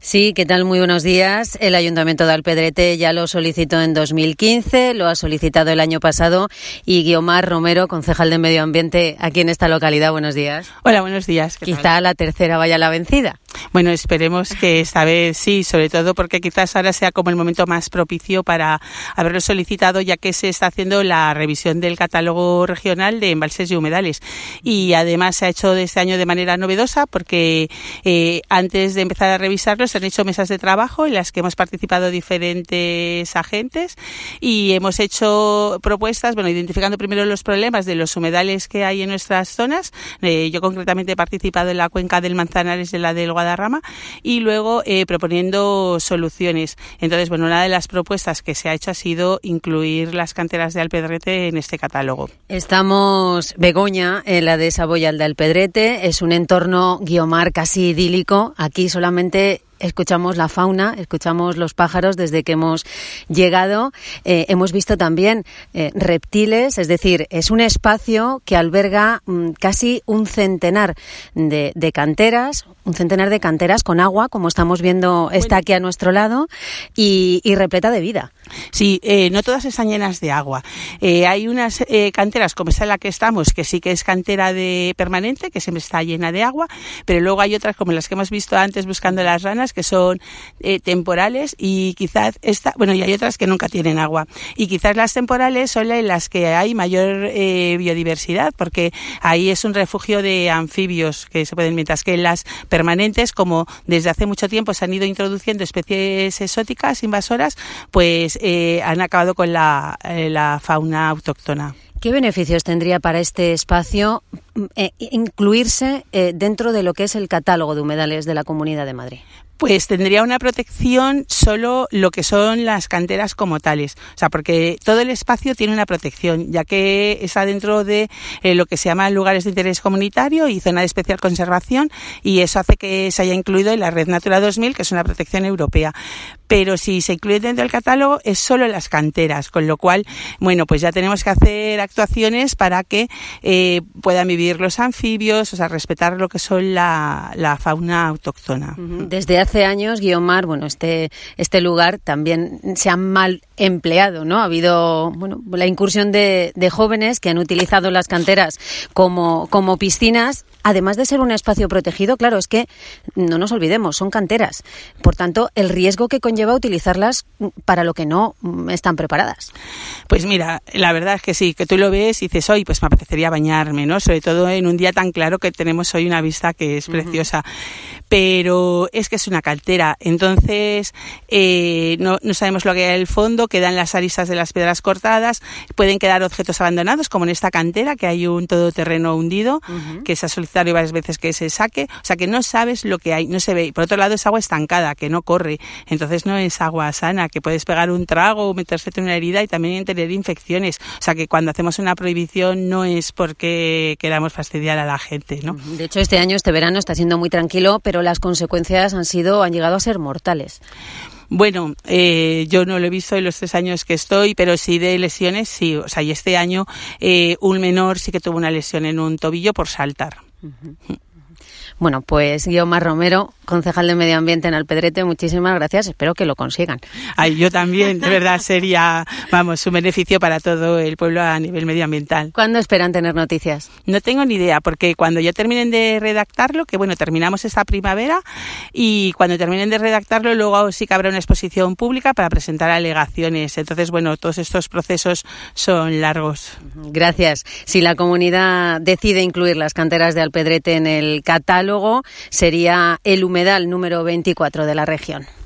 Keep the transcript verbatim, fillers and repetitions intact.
Sí, ¿qué tal? Muy buenos días. El Ayuntamiento de Alpedrete ya lo solicitó en dos mil quince, lo ha solicitado el año pasado y Guiomar Romero, concejal de Medio Ambiente aquí en esta localidad. Buenos días. Hola, buenos días. Quizá tal? La tercera vaya la vencida. Bueno, esperemos que esta vez sí, sobre todo porque quizás ahora sea como el momento más propicio para haberlo solicitado, ya que se está haciendo la revisión del catálogo regional de embalses y humedales. Y además se ha hecho de este año de manera novedosa porque eh, antes de empezar a revisarlo se han hecho mesas de trabajo en las que hemos participado diferentes agentes y hemos hecho propuestas, bueno, identificando primero los problemas de los humedales que hay en nuestras zonas. Eh, yo concretamente he participado en la cuenca del Manzanares, de la del Guadarrama, y luego eh, proponiendo soluciones. Entonces, bueno, una de las propuestas que se ha hecho ha sido incluir las canteras de Alpedrete en este catálogo. Estamos, Begoña, en la de Saboyal de Alpedrete. Es un entorno, Guiomar, casi idílico. Aquí solamente escuchamos la fauna, escuchamos los pájaros desde que hemos llegado. Eh, hemos visto también eh, reptiles, es decir, es un espacio que alberga mm, casi un centenar de, de canteras, un centenar de canteras con agua, como estamos viendo, está aquí a nuestro lado, y, y repleta de vida. Sí, eh, no todas están llenas de agua. Eh, hay unas eh, canteras, como esta en la que estamos, que sí que es cantera de permanente, que siempre está llena de agua, pero luego hay otras, como las que hemos visto antes buscando las ranas, que son eh, temporales, y quizás esta, bueno, y hay otras que nunca tienen agua. Y quizás las temporales son en las que hay mayor eh, biodiversidad, porque ahí es un refugio de anfibios que se pueden, mientras que en las permanentes, como desde hace mucho tiempo se han ido introduciendo especies exóticas, invasoras, pues eh, han acabado con la, eh, la fauna autóctona. ¿Qué beneficios tendría para este espacio eh, incluirse eh, dentro de lo que es el catálogo de humedales de la Comunidad de Madrid? Pues tendría una protección solo lo que son las canteras como tales, o sea, porque todo el espacio tiene una protección, ya que está dentro de eh, lo que se llama lugares de interés comunitario y zona de especial conservación, y eso hace que se haya incluido en la Red Natura dos mil, que es una protección europea. Pero si se incluye dentro del catálogo es solo las canteras, con lo cual, bueno, pues ya tenemos que hacer actuaciones para que eh, puedan vivir los anfibios, o sea, respetar lo que son la, la fauna autóctona. Desde hace años, Guiomar, bueno, este este lugar también se ha mal empleado, ¿no? Ha habido, bueno, la incursión de, de jóvenes que han utilizado las canteras como, como piscinas. Además de ser un espacio protegido, claro, es que no nos olvidemos, son canteras. Por tanto, el riesgo que conlleva utilizarlas para lo que no están preparadas. Pues mira, la verdad es que sí, que tú lo ves y dices, hoy pues me apetecería bañarme, ¿no? Sobre todo en un día tan claro que tenemos hoy una vista que es preciosa. Uh-huh. Pero es que es una cantera, entonces eh, no, no sabemos lo que hay en el fondo, quedan las aristas de las piedras cortadas, pueden quedar objetos abandonados, como en esta cantera, que hay un todoterreno hundido, uh-huh. que se ha solicitado varias veces que se saque, o sea que no sabes lo que hay, no se ve. Y por otro lado es agua estancada, que no corre, entonces no es agua sana, que puedes pegar un trago o meterte en una herida y también tener infecciones. O sea que cuando hacemos una prohibición no es porque queramos fastidiar a la gente, ¿no? De hecho, este año, este verano está siendo muy tranquilo, pero las consecuencias han sido, han llegado a ser mortales. Bueno, eh, yo no lo he visto en los tres años que estoy, pero sí de lesiones, sí. O sea, y este año eh, un menor sí que tuvo una lesión en un tobillo por saltar. Uh-huh. Bueno, pues Guiomar Romero, concejal de Medio Ambiente en Alpedrete, muchísimas gracias, espero que lo consigan. Ay, yo también, de verdad sería, vamos, un beneficio para todo el pueblo a nivel medioambiental. ¿Cuándo esperan tener noticias? No tengo ni idea, porque cuando ya terminen de redactarlo, que bueno, terminamos esta primavera, y cuando terminen de redactarlo, luego sí que habrá una exposición pública para presentar alegaciones. Entonces, bueno, todos estos procesos son largos. Gracias. Si la comunidad decide incluir las canteras de Alpedrete en el catálogo, sería el humedal número veinticuatro de la región.